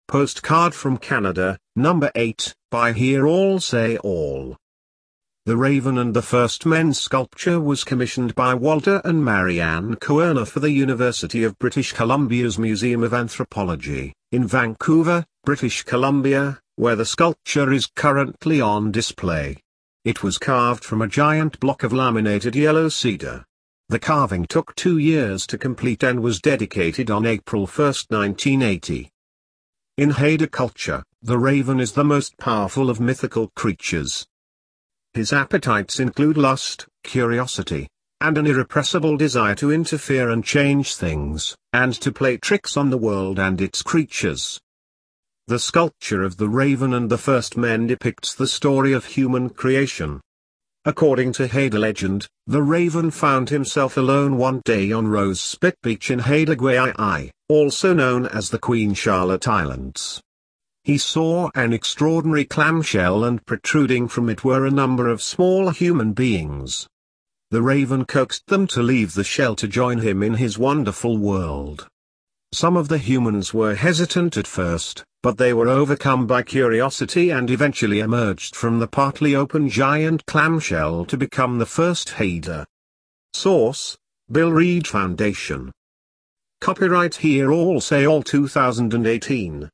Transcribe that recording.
Postcard from Canada, number 8, by Hear All Say All. The Raven and the First Men sculpture was commissioned by Walter and Marianne Koerner for the University of British Columbia's Museum of Anthropology, in Vancouver, British Columbia, where the sculpture is currently on display. It was carved from a giant block of laminated yellow cedar. The carving took 2 years to complete and was dedicated on April 1, 1980. In Haida culture, the raven is the most powerful of mythical creatures. His appetites include lust, curiosity, and an irrepressible desire to interfere and change things, and to play tricks on the world and its creatures. The sculpture of the Raven and the First Men depicts the story of human creation. According to Haida legend, the raven found himself alone one day on Rose Spit Beach in Haida Gwaii, also known as the Queen Charlotte Islands. He saw an extraordinary clamshell and protruding from it were a number of small human beings. The raven coaxed them to leave the shell to join him in his wonderful world. Some of the humans were hesitant at first, but they were overcome by curiosity and eventually emerged from the partly open giant clamshell to become the first Haida. Source: Bill Reed Foundation. Copyright Hear All Say All 2018.